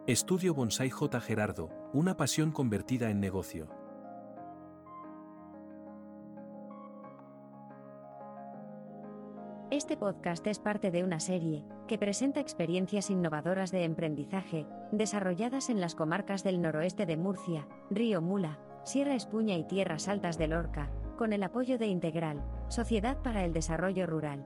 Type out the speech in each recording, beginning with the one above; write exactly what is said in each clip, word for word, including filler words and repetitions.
Estudio Bonsai J. Gerardo, una pasión convertida en negocio. Este podcast es parte de una serie que presenta experiencias innovadoras de emprendizaje, desarrolladas en las comarcas del noroeste de Murcia, Río Mula, Sierra Espuña y Tierras Altas de Lorca, con el apoyo de Integral, Sociedad para el Desarrollo Rural.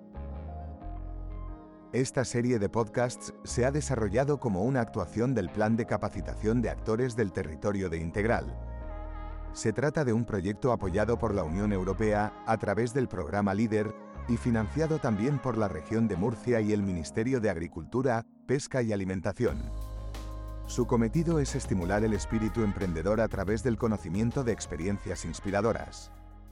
Esta serie de podcasts se ha desarrollado como una actuación del Plan de Capacitación de Actores del Territorio de Integral. Se trata de un proyecto apoyado por la Unión Europea a través del programa LEADER y financiado también por la Región de Murcia y el Ministerio de Agricultura, Pesca y Alimentación. Su cometido es estimular el espíritu emprendedor a través del conocimiento de experiencias inspiradoras.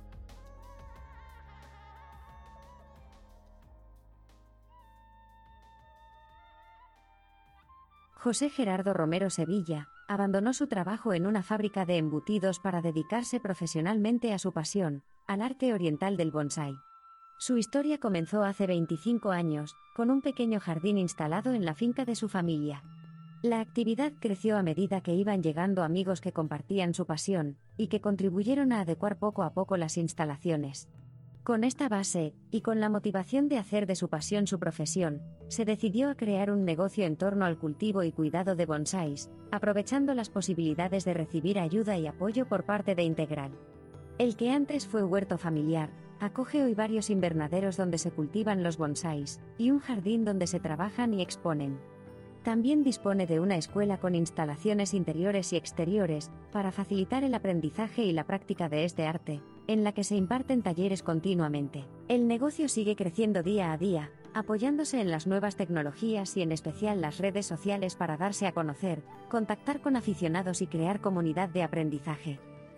José Gerardo Romero Sevilla abandonó su trabajo en una fábrica de embutidos para dedicarse profesionalmente a su pasión, al arte oriental del bonsái. Su historia comenzó hace veinticinco años, con un pequeño jardín instalado en la finca de su familia. La actividad creció a medida que iban llegando amigos que compartían su pasión, y que contribuyeron a adecuar poco a poco las instalaciones. Con esta base, y con la motivación de hacer de su pasión su profesión, se decidió a crear un negocio en torno al cultivo y cuidado de bonsáis, aprovechando las posibilidades de recibir ayuda y apoyo por parte de Integral. El que antes fue huerto familiar, acoge hoy varios invernaderos donde se cultivan los bonsáis, y un jardín donde se trabajan y exponen. También dispone de una escuela con instalaciones interiores y exteriores, para facilitar el aprendizaje y la práctica de este arte, en la que se imparten talleres continuamente. El negocio sigue creciendo día a día, apoyándose en las nuevas tecnologías y en especial las redes sociales para darse a conocer, contactar con aficionados y crear comunidad de aprendizaje.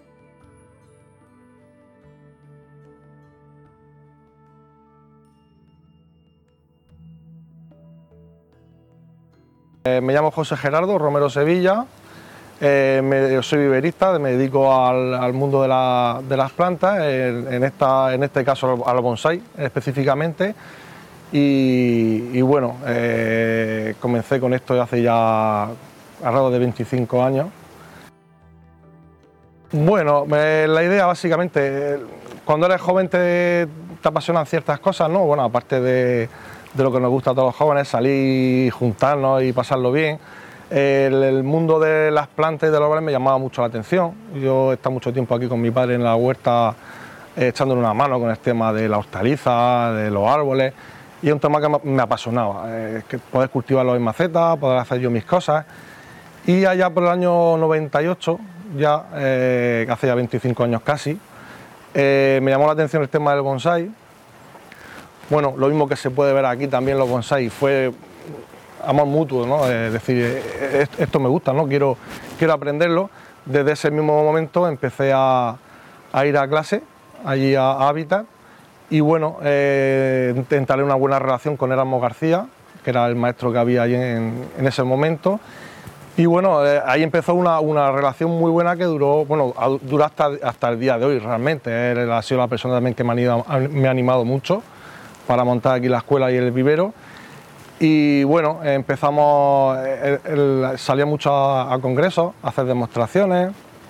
Eh, me llamo José Gerardo Romero Sevilla, eh, me, soy viverista, me dedico al, al mundo de, la, de las plantas, en, en, esta, en este caso al bonsái específicamente, y, y bueno, eh, comencé con esto hace ya alrededor de veinticinco años. Bueno, eh, la idea básicamente, cuando eres joven te, te apasionan ciertas cosas, ¿no? Bueno, aparte de... de lo que nos gusta a todos los jóvenes, salir, juntarnos y pasarlo bien. El, el mundo de las plantas y de los árboles me llamaba mucho la atención. Yo he estado mucho tiempo aquí con mi padre en la huerta, eh, echándole una mano con el tema de la hortaliza, de los árboles, y es un tema que me, me apasionaba, eh, que poder cultivarlos en maceta, poder hacer yo mis cosas. Y allá por el año noventa y ocho, ya, eh, hace ya veinticinco años casi, eh, me llamó la atención el tema del bonsái. Bueno, lo mismo que se puede ver aquí también los bonsái, fue amor mutuo, ¿no? Es decir, esto me gusta, ¿no? Quiero, quiero aprenderlo. Desde ese mismo momento empecé a, a ir a clase, allí a, a Hábitat, y bueno, eh, entablar una buena relación con Erasmo García, que era el maestro que había allí en, en ese momento. Y bueno, eh, ahí empezó una, una relación muy buena que duró, bueno, duró hasta, hasta el día de hoy realmente. Él ha sido la persona también que me ha animado, me ha animado mucho para montar aquí la escuela y el vivero. Y bueno, empezamos, el, el, salía mucho a, a congresos, a hacer demostraciones,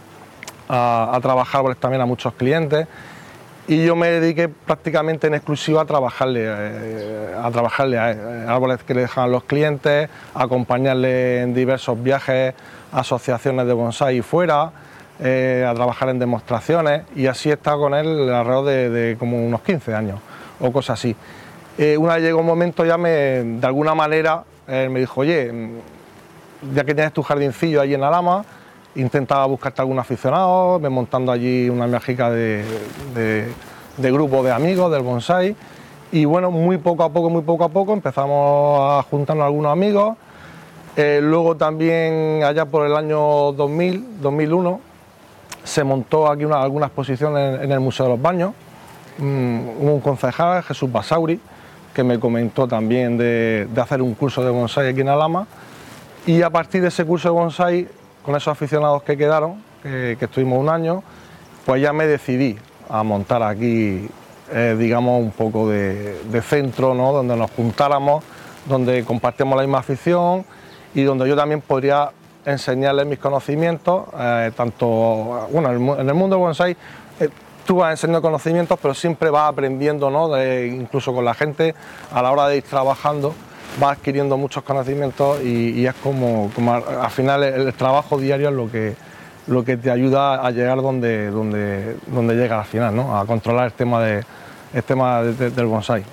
a, a trabajar pues, también a muchos clientes, y yo me dediqué prácticamente en exclusiva a trabajarle, eh, a trabajarle a árboles que le dejaban los clientes, a acompañarle en diversos viajes, asociaciones de bonsái fuera, eh, a trabajar en demostraciones, y así he estado con él alrededor de, de como unos quince años o cosas así. Eh, una vez llegó un momento ya me, de alguna manera, él me dijo, oye, ya que tienes tu jardincillo allí en Alhama, intentaba buscarte algún aficionado, me montando allí una mágica de, de, de grupo de amigos del bonsái, y bueno, muy poco a poco, muy poco a poco empezamos a juntarnos algunos amigos. Eh, luego también allá por el año dos mil, dos mil uno, se montó aquí una, alguna exposición en, en el Museo de los Baños. Hubo un concejal, Jesús Basauri, que me comentó también de, de hacer un curso de bonsái aquí en Alhama, y a partir de ese curso de bonsái, con esos aficionados que quedaron, que, que estuvimos un año, pues ya me decidí a montar aquí, eh, digamos, un poco de, de centro, ¿no? Donde nos juntáramos, donde compartimos la misma afición y donde yo también podría enseñarles mis conocimientos, eh, tanto, bueno, en el mundo del bonsai eh, tú vas enseñando conocimientos, pero siempre vas aprendiendo, ¿no? De, incluso con la gente, a la hora de ir trabajando, vas adquiriendo muchos conocimientos y, y es como, como al, al final el, el trabajo diario es lo que, lo que te ayuda a llegar donde, donde, donde llegas al final, ¿no? A controlar el tema, de, el tema de, de, del bonsai.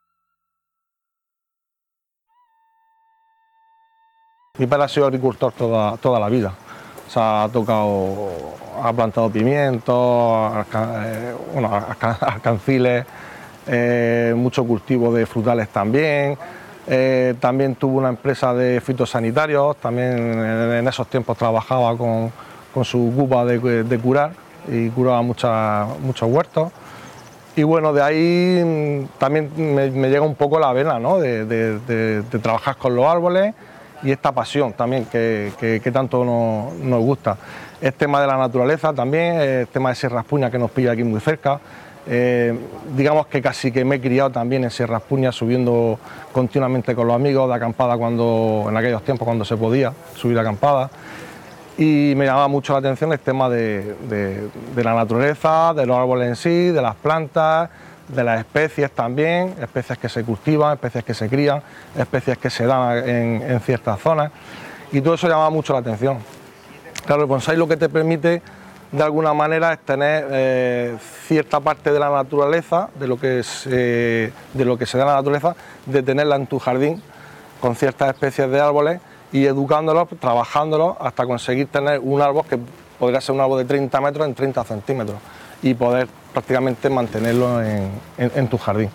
Mi padre ha sido agricultor toda, toda la vida, o sea, ha tocado, ha plantado pimientos, eh, bueno, alcanciles, eh, mucho cultivo de frutales también, eh, también tuvo una empresa de fitosanitarios, también en, en esos tiempos trabajaba con, con su cupa de, de curar y curaba mucha, muchos huertos. Y bueno, de ahí también me, me llega un poco la vena, ¿no? de, de, de, de trabajar con los árboles y esta pasión también que, que, que tanto nos, nos gusta. Es tema de la naturaleza también, es tema de Sierra Espuña que nos pilla aquí muy cerca. Eh, digamos que casi que me he criado también en Sierra Espuña, subiendo continuamente con los amigos de acampada cuando, en aquellos tiempos cuando se podía subir de acampada. Y me llamaba mucho la atención el tema de, de, de la naturaleza, de los árboles en sí, de las plantas, de las especies también, especies que se cultivan, especies que se crían, especies que se dan en, en ciertas zonas, y todo eso llamaba mucho la atención. Claro, el bonsai lo que te permite de alguna manera es tener eh, cierta parte de la naturaleza, de lo, que se, de lo que se da en la naturaleza, de tenerla en tu jardín con ciertas especies de árboles y educándolos, trabajándolos hasta conseguir tener un árbol que podría ser un árbol de treinta metros en treinta centímetros y poder prácticamente mantenerlo en, en, en tu jardín.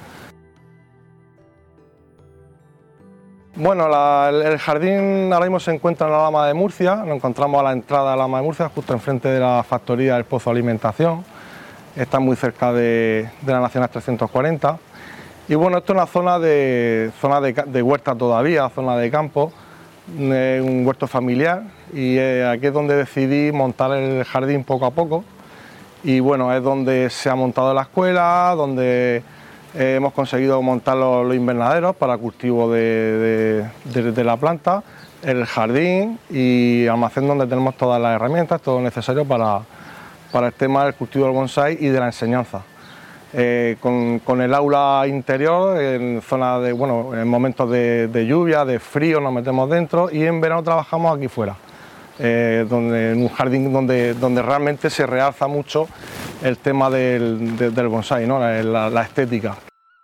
Bueno, la, el jardín ahora mismo se encuentra en la Lama de Murcia, nos encontramos a la entrada de la Lama de Murcia, justo enfrente de la factoría del Pozo de Alimentación, está muy cerca de, de la Nacional trescientos cuarenta. Y bueno, esto es una zona de, zona de, de huerta todavía, zona de campo, eh, un huerto familiar, y eh, aquí es donde decidí montar el jardín poco a poco. Y bueno, es donde se ha montado la escuela, donde eh, hemos conseguido montar los, los invernaderos para cultivo de, de, de, de la planta, el jardín y almacén donde tenemos todas las herramientas, todo lo necesario para, para el tema del cultivo del bonsai y de la enseñanza. Eh, con, con el aula interior, en zona de, bueno, en momentos de, de lluvia, de frío nos metemos dentro y en verano trabajamos aquí fuera. Eh, donde, en un jardín donde, donde realmente se realza mucho el tema del, de, del bonsai, ¿no? la, la, la estética.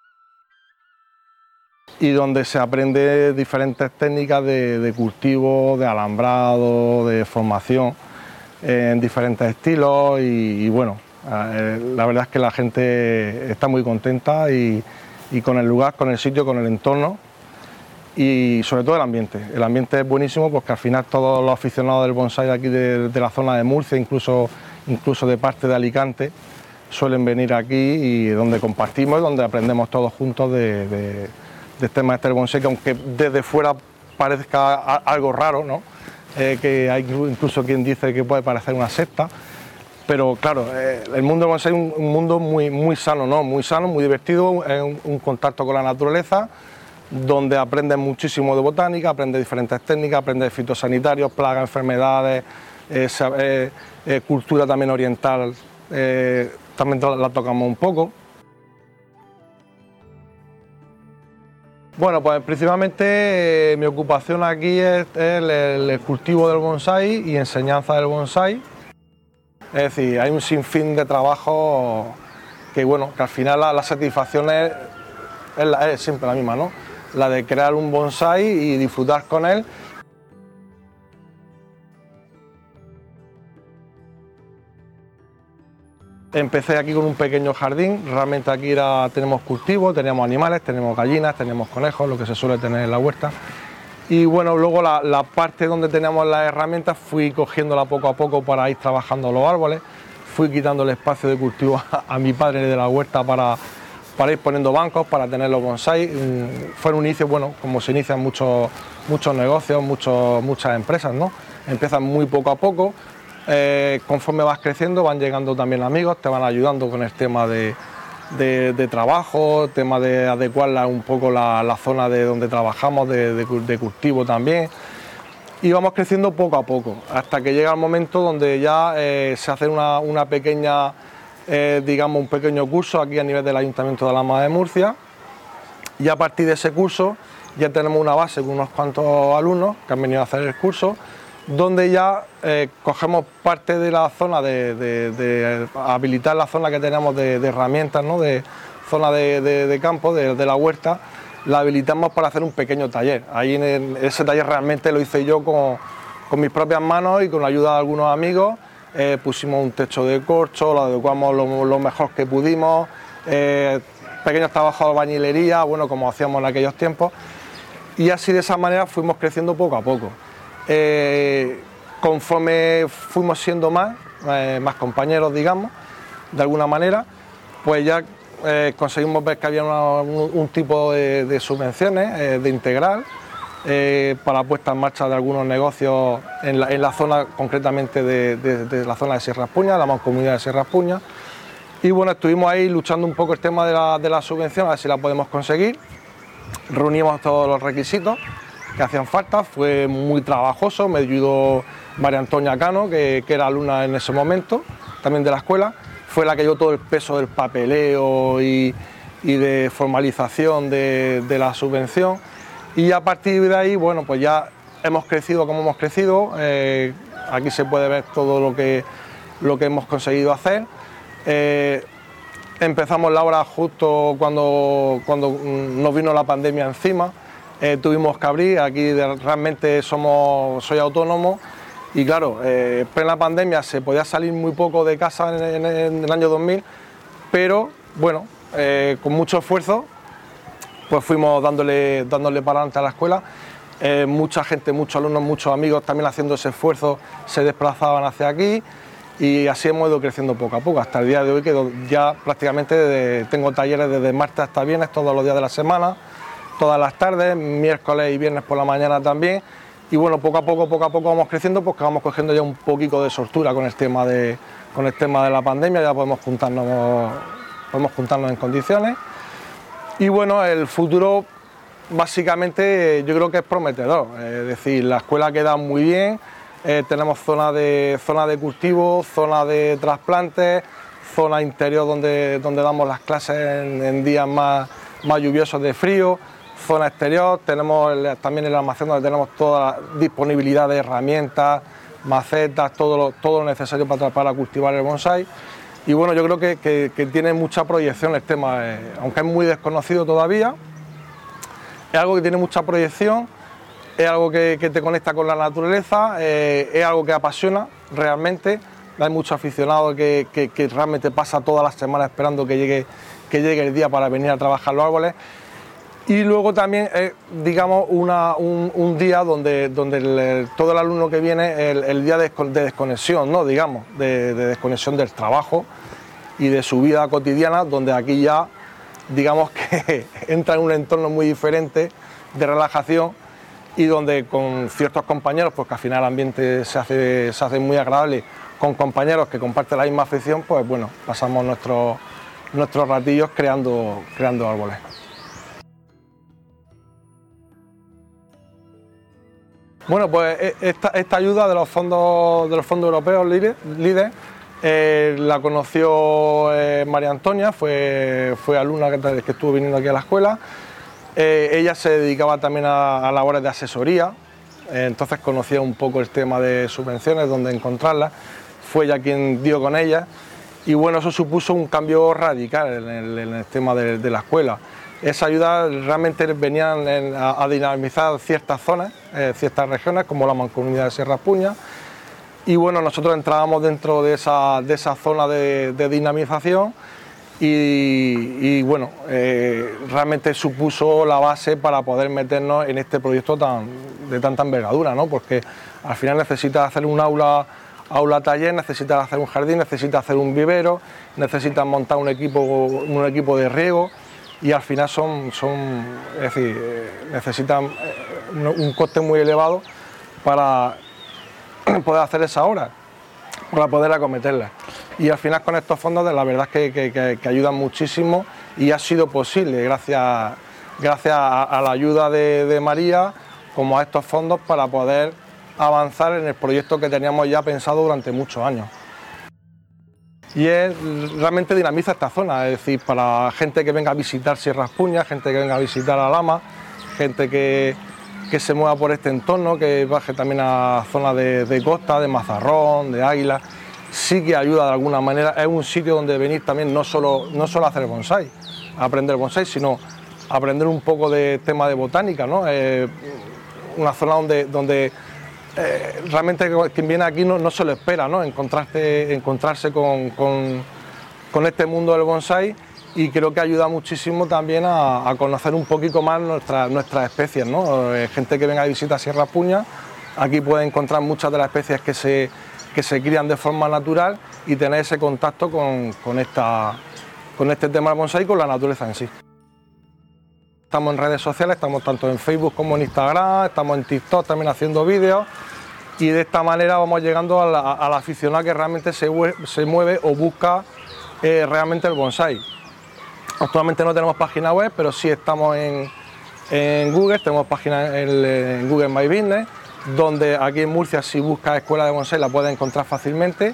Y donde se aprende diferentes técnicas de, de cultivo, de alambrado, de formación, eh, en diferentes estilos y, y bueno, eh, la verdad es que la gente está muy contenta y, y con el lugar, con el sitio, con el entorno. Y sobre todo el ambiente. El ambiente es buenísimo porque al final todos los aficionados del bonsai de aquí de, de la zona de Murcia, incluso, incluso de parte de Alicante, suelen venir aquí y donde compartimos y donde aprendemos todos juntos de, de, de temas este del bonsai, que aunque desde fuera parezca algo raro, ¿no? Eh, que hay incluso quien dice que puede parecer una secta, pero claro, eh, el mundo del bonsai es un, un mundo muy, muy sano, ¿no? Muy sano, muy divertido, es un, un contacto con la naturaleza, donde aprendes muchísimo de botánica, aprendes diferentes técnicas, aprendes fitosanitarios, plagas, enfermedades, eh, eh, eh, cultura también oriental, eh, también la tocamos un poco. Bueno, pues principalmente eh, mi ocupación aquí es, es el, el cultivo del bonsai y enseñanza del bonsai. Es decir, hay un sinfín de trabajo que, bueno, que al final la, la satisfacción es, es, la, es siempre la misma, ¿no? La de crear un bonsai y disfrutar con él. Empecé aquí con un pequeño jardín, realmente aquí era, tenemos cultivo, teníamos animales, tenemos gallinas, tenemos conejos, lo que se suele tener en la huerta. Y bueno, luego la, la parte donde teníamos las herramientas fui cogiéndola poco a poco para ir trabajando los árboles, fui quitando el espacio de cultivo a, a mi padre de la huerta para... para ir poniendo bancos, para tener los bonsai. Fue un inicio, bueno, como se inician muchos, muchos negocios, muchos, muchas empresas, ¿no? Empiezan muy poco a poco, eh, conforme vas creciendo van llegando también amigos, te van ayudando con el tema de, de, de trabajo, tema de adecuar un poco la, la zona de donde trabajamos, de, de, de cultivo también. y vamos creciendo poco a poco, hasta que llega el momento donde ya eh, se hace una, una pequeña, eh, digamos, un pequeño curso aquí a nivel del Ayuntamiento de Alhama de Murcia, y a partir de ese curso ya tenemos una base con unos cuantos alumnos que han venido a hacer el curso, donde ya eh, cogemos parte de la zona de, de, de habilitar la zona que tenemos de, de herramientas, ¿no? De zona de, de, de campo, de, de la huerta, la habilitamos para hacer un pequeño taller. Ahí en, el, ese taller realmente lo hice yo con, con mis propias manos y con la ayuda de algunos amigos. Eh, pusimos un techo de corcho, lo adecuamos lo, lo mejor que pudimos, eh, pequeños trabajos de albañilería, bueno, como hacíamos en aquellos tiempos, y así de esa manera fuimos creciendo poco a poco. Eh, conforme fuimos siendo más, eh, más compañeros, digamos, de alguna manera, pues ya eh, conseguimos ver que había una, un, un tipo de, de subvenciones eh, de integral eh, para puesta en marcha de algunos negocios en la, en la zona, concretamente de, de, de la zona de Sierra Espuña, la mancomunidad de Sierra Espuña. Y bueno, estuvimos ahí luchando un poco el tema de la, de la subvención, a ver si la podemos conseguir. Reunimos todos los requisitos que hacían falta, fue muy trabajoso, me ayudó María Antonia Cano, que, que era alumna en ese momento, también de la escuela, fue la que llevó todo el peso del papeleo y, y de formalización de, de la subvención, y a partir de ahí, bueno, pues ya hemos crecido como hemos crecido, eh, aquí se puede ver todo lo que, lo que hemos conseguido hacer. Eh, empezamos la obra justo cuando, cuando nos vino la pandemia encima. Eh, tuvimos que abrir, aquí de, realmente somos, soy autónomo y claro, eh, en plena pandemia se podía salir muy poco de casa en, en, en el año dos mil, pero bueno, eh, con mucho esfuerzo pues fuimos dándole, dándole para adelante a la escuela. Eh, mucha gente, muchos alumnos, muchos amigos también haciendo ese esfuerzo se desplazaban hacia aquí y así hemos ido creciendo poco a poco hasta el día de hoy, que ya prácticamente de, tengo talleres desde martes hasta viernes todos los días de la semana, todas las tardes, miércoles y viernes por la mañana también, y bueno, poco a poco, poco a poco vamos creciendo porque vamos cogiendo ya un poquito de soltura con el tema de, con el tema de la pandemia, ya podemos juntarnos, podemos juntarnos en condiciones, y bueno, el futuro básicamente yo creo que es prometedor, es decir, la escuela queda muy bien, eh, tenemos zona de, zona de cultivo, zona de trasplantes, zona interior donde, donde damos las clases en, en días más, más lluviosos de frío, zona exterior, tenemos el, también el almacén donde tenemos toda la disponibilidad de herramientas, macetas, todo lo, todo lo necesario para, para cultivar el bonsái. Y bueno, yo creo que, que, que tiene mucha proyección el tema, eh, aunque es muy desconocido todavía, es algo que tiene mucha proyección, es algo que, que te conecta con la naturaleza, eh, es algo que apasiona realmente, hay muchos aficionados que, que, que realmente pasa todas las semanas esperando que llegue, que llegue el día para venir a trabajar los árboles. Y luego también es, digamos, una, un, un día donde, donde el, todo el alumno que viene, el, el día de, de desconexión, ¿no? Digamos, de, de desconexión del trabajo y de su vida cotidiana, donde aquí ya, digamos que entra en un entorno muy diferente de relajación y donde con ciertos compañeros, pues que al final el ambiente se hace, se hace muy agradable, con compañeros que comparten la misma afición, pues bueno, pasamos nuestros, nuestros ratillos creando, creando árboles. Bueno, pues esta, esta ayuda de los fondos, de los fondos europeos LEADER eh, la conoció eh, María Antonia, fue, fue alumna que, que estuvo viniendo aquí a la escuela. Eh, ella se dedicaba también a, a labores de asesoría, eh, entonces conocía un poco el tema de subvenciones, dónde encontrarlas, fue ella quien dio con ella y bueno, eso supuso un cambio radical en el, en el tema de, de la escuela. Esa ayuda realmente venían a, a dinamizar ciertas zonas, eh, ciertas regiones, como la mancomunidad de Sierra Espuña, y bueno, nosotros entrábamos dentro de esa, de esa zona de, de dinamización y, y bueno, eh, realmente supuso la base para poder meternos en este proyecto tan, de tanta envergadura, ¿no? Porque al final necesitas hacer un aula, aula taller, necesitas hacer un jardín, necesitas hacer un vivero, necesitas montar un equipo, un equipo de riego, y al final son, son es decir, necesitan un coste muy elevado para poder hacer esa obra, para poder acometerla. Y al final con estos fondos la verdad es que, que, que, que ayudan muchísimo y ha sido posible gracias, gracias a, a la ayuda de, de María, como a estos fondos para poder avanzar en el proyecto que teníamos ya pensado durante muchos años. Y es, realmente dinamiza esta zona, es decir, para gente que venga a visitar Sierra Puñas, gente que venga a visitar Alhama, gente que, que se mueva por este entorno, que baje también a zonas de, de costa, de Mazarrón, de Águila, sí que ayuda de alguna manera. Es un sitio donde venir también no solo, no solo a hacer bonsái, a aprender bonsái, sino a aprender un poco de tema de botánica, ¿no? Eh, una zona donde, donde eh, realmente quien viene aquí no, no se lo espera, ¿no? Encontrarse, encontrarse con, con, con este mundo del bonsái, y creo que ayuda muchísimo también a, a conocer un poquito más nuestra, nuestras especies, ¿no? Eh, gente que venga a visitar Sierra Puñas, aquí puede encontrar muchas de las especies que se, que se crían de forma natural y tener ese contacto con, con, esta, con este tema del bonsái y con la naturaleza en sí. Estamos en redes sociales, estamos tanto en Facebook como en Instagram, estamos en TikTok también haciendo vídeos, y de esta manera vamos llegando al, al aficionado que realmente se, se mueve o busca eh, realmente el bonsái. Actualmente no tenemos página web, pero sí estamos en, en Google, tenemos página en, en Google My Business, donde aquí en Murcia, si buscas escuela de bonsái, la puedes encontrar fácilmente.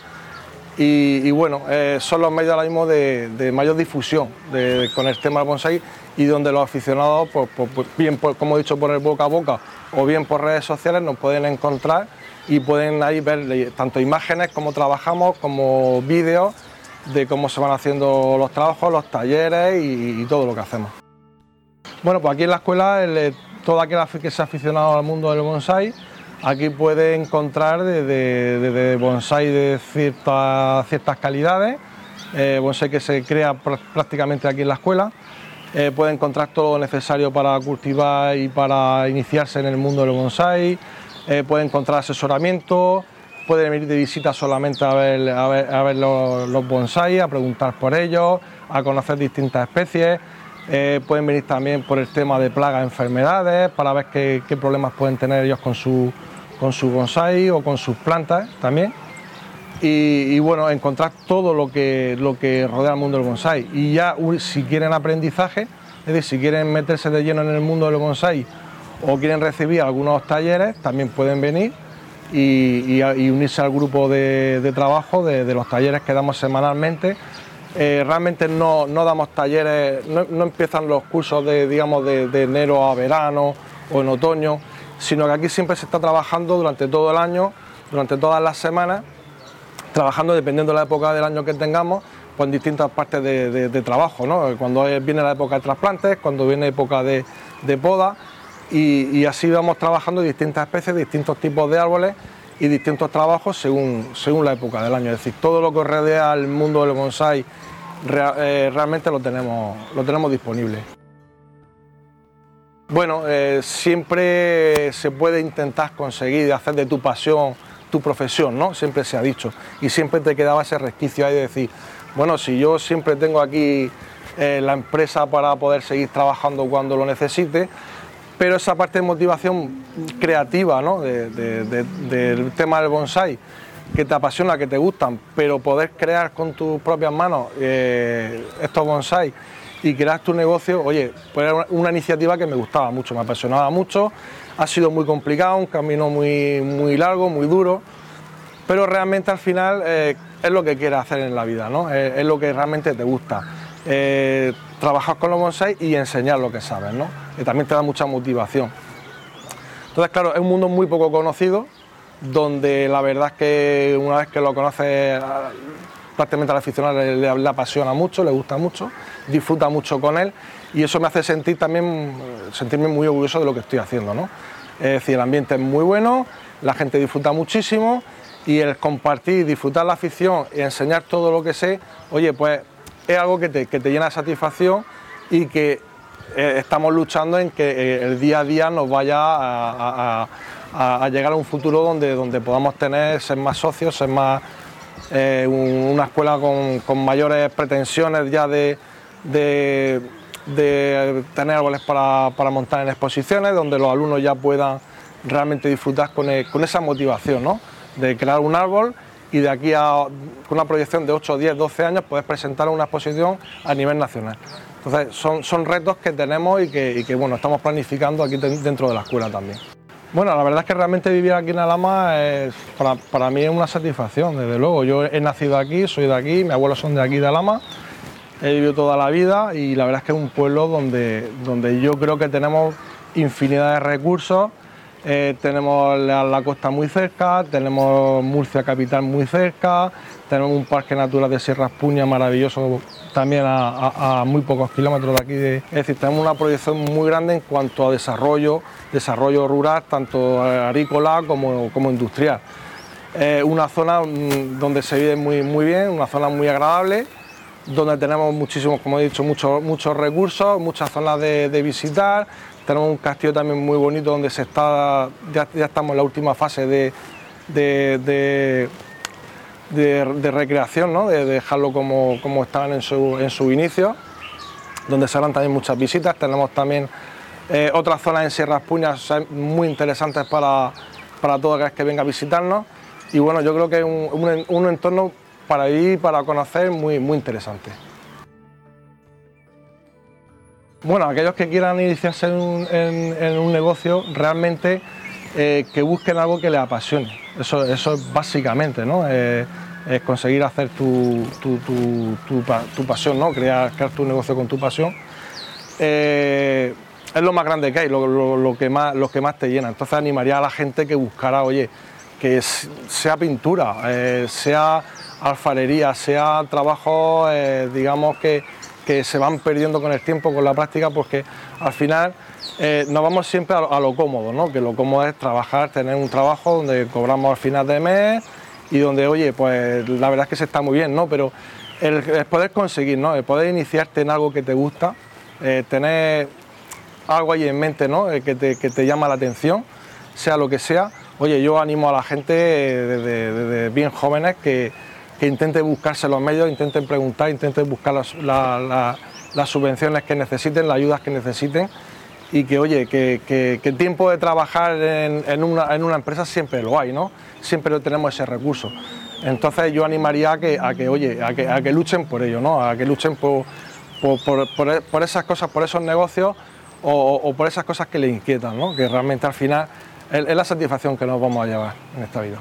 Y, y bueno, eh, son los medios ahora mismo de, de mayor difusión de, con el tema del bonsái, y donde los aficionados, pues, pues, pues, bien por, como he dicho, por el boca a boca o bien por redes sociales, nos pueden encontrar y pueden ahí ver tanto imágenes como trabajamos, como vídeos de cómo se van haciendo los trabajos, los talleres y, y todo lo que hacemos. Bueno, pues aquí en la escuela, el, todo aquel que se ha aficionado al mundo del bonsái, aquí puede encontrar desde de, de bonsái de ciertas, ciertas calidades, eh, bonsái que se crea pr prácticamente aquí en la escuela. Eh, puede encontrar todo lo necesario para cultivar y para iniciarse en el mundo del bonsái, eh, puede encontrar asesoramiento, puede venir de visita solamente a ver, a ver, a ver los, los bonsái, a preguntar por ellos, a conocer distintas especies. Eh, pueden venir también por el tema de plagas, enfermedades, para ver qué, qué problemas pueden tener ellos con su, con su bonsái o con sus plantas también. Y, y bueno, encontrar todo lo que, lo que rodea el mundo del bonsái. Y ya si quieren aprendizaje, es decir, si quieren meterse de lleno en el mundo del bonsái o quieren recibir algunos talleres, también pueden venir y, y, y unirse al grupo de, de trabajo de, de los talleres que damos semanalmente. Eh, realmente no, no damos talleres, no, no empiezan los cursos de, digamos, de, de enero a verano o en otoño, sino que aquí siempre se está trabajando durante todo el año, durante todas las semanas, trabajando dependiendo de la época del año que tengamos, pues en distintas partes de, de, de trabajo, ¿no? Cuando viene la época de trasplantes, cuando viene época de, de poda, y, y así vamos trabajando distintas especies, distintos tipos de árboles y distintos trabajos según, según la época del año. Es decir, todo lo que rodea al mundo del bonsái real, eh, realmente lo tenemos, lo tenemos disponible. Bueno, eh, siempre se puede intentar conseguir hacer de tu pasión tu profesión, ¿no? Siempre se ha dicho, y siempre te quedaba ese resquicio ahí de decir, bueno, si yo siempre tengo aquí eh, la empresa para poder seguir trabajando cuando lo necesite, pero esa parte de motivación creativa, ¿no? de, de, de, del tema del bonsái, que te apasiona, que te gustan, pero poder crear con tus propias manos eh, estos bonsái y crear tu negocio, oye, pues era una iniciativa que me gustaba mucho, me apasionaba mucho. Ha sido muy complicado, un camino muy, muy largo, muy duro, pero realmente al final eh, es lo que quieres hacer en la vida, ¿no? Es, es lo que realmente te gusta. Eh, trabajar con los bonsái y enseñar lo que sabes, ¿no? Y también te da mucha motivación. Entonces, claro, es un mundo muy poco conocido, donde la verdad es que una vez que lo conoces, prácticamente al aficionado le, le, le apasiona mucho, le gusta mucho, disfruta mucho con él, y eso me hace sentir también, sentirme muy orgulloso de lo que estoy haciendo, ¿no? Es decir, el ambiente es muy bueno, la gente disfruta muchísimo, y el compartir, disfrutar la afición y enseñar todo lo que sé, oye, pues es algo que te, que te llena de satisfacción, y que eh, estamos luchando en que eh, el día a día nos vaya a, a, a, a llegar a un futuro donde, donde podamos tener, ser más socios, ser más eh, un, una escuela con, con mayores pretensiones ya de, de, de tener árboles para, para montar en exposiciones, donde los alumnos ya puedan realmente disfrutar con, el, con esa motivación, ¿no? De crear un árbol y de aquí a con una proyección de ocho, diez, doce años poder presentar una exposición a nivel nacional. Entonces son, son retos que tenemos y que, y que bueno, estamos planificando aquí dentro de la escuela también. Bueno, la verdad es que realmente vivir aquí en Alhama es, para, para mí es una satisfacción, desde luego. Yo he nacido aquí, soy de aquí, mis abuelos son de aquí, de Alhama, he vivido toda la vida y la verdad es que es un pueblo donde, donde yo creo que tenemos infinidad de recursos. Eh, tenemos la, la costa muy cerca, tenemos Murcia capital muy cerca, tenemos un parque natural de Sierra Espuña maravilloso también a, a, a muy pocos kilómetros de aquí. De, es decir, tenemos una proyección muy grande en cuanto a desarrollo, desarrollo rural, tanto agrícola como, como industrial. Eh, una zona donde se vive muy, muy bien, una zona muy agradable, donde tenemos muchísimos, como he dicho, muchos, muchos recursos, muchas zonas de, de visitar. Tenemos un castillo también muy bonito donde se está, ya, ya estamos en la última fase de, de, de, de, de recreación, ¿no? De, de dejarlo como, como estaban en su, en su inicio, donde se harán también muchas visitas. Tenemos también eh, otras zonas en Sierra Espuña muy interesantes para, para todo aquel que venga a visitarnos. Y bueno, yo creo que es un, un, un entorno para ir, para conocer muy, muy interesante. Bueno, aquellos que quieran iniciarse en un, en, en un negocio, realmente eh, que busquen algo que les apasione. Eso, eso es básicamente, ¿no? Eh, es conseguir hacer tu, tu, tu, tu, tu pasión, ¿no? Crear, crear tu negocio con tu pasión. Eh, es lo más grande que hay, lo, lo, lo, que más, lo que más te llena. Entonces animaría a la gente que buscara, oye, que sea pintura, eh, sea alfarería, sea trabajo, eh, digamos que que se van perdiendo con el tiempo, con la práctica, porque al final eh, nos vamos siempre a lo, a lo cómodo, ¿no? Que lo cómodo es trabajar, tener un trabajo donde cobramos al final de mes y donde, oye, pues la verdad es que se está muy bien, ¿no? Pero el, el poder conseguir, ¿no? El poder iniciarte en algo que te gusta, eh, tener algo ahí en mente, ¿no? Eh, que, te, que te llama la atención, sea lo que sea. Oye, yo animo a la gente desde, desde bien jóvenes que que intenten buscarse los medios, intenten preguntar, intenten buscar las, la, la, las subvenciones que necesiten, las ayudas que necesiten y que, oye, que, que, que tiempo de trabajar en, en, una, en una empresa siempre lo hay, ¿no? Siempre tenemos ese recurso. Entonces yo animaría a que, a que oye, a que, a que luchen por ello, ¿no? A que luchen por, por, por, por, por esas cosas, por esos negocios o, o por esas cosas que les inquietan, ¿no? Que realmente al final es, es la satisfacción que nos vamos a llevar en esta vida.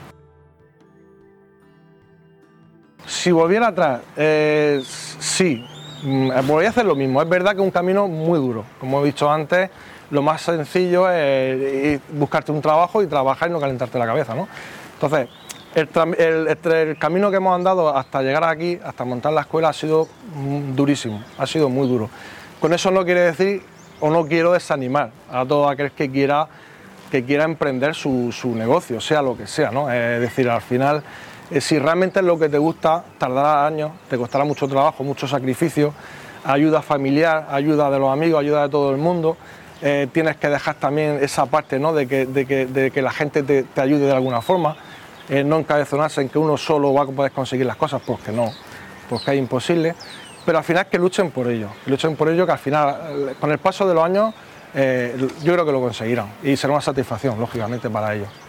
Si volviera atrás, eh, sí, volvería a hacer lo mismo. Es verdad que es un camino muy duro. Como he dicho antes, lo más sencillo es buscarte un trabajo y trabajar y no calentarte la cabeza, ¿no? Entonces, el, el, el, el camino que hemos andado hasta llegar aquí, hasta montar la escuela, ha sido durísimo, ha sido muy duro. Con eso no quiere decir, o no quiero desanimar a todo aquel que quiera, que quiera emprender su, su negocio, sea lo que sea, ¿no? Es decir, al final, si realmente es lo que te gusta, tardará años, te costará mucho trabajo, mucho sacrificio, ayuda familiar, ayuda de los amigos, ayuda de todo el mundo. Eh, tienes que dejar también esa parte, ¿no? de, que, de, que, de que la gente te, te ayude de alguna forma, eh, no encabezonarse en que uno solo va a poder conseguir las cosas, porque no, porque es imposible. Pero al final que luchen por ello, que luchen por ello, que al final, con el paso de los años, eh, yo creo que lo conseguirán y será una satisfacción, lógicamente, para ellos.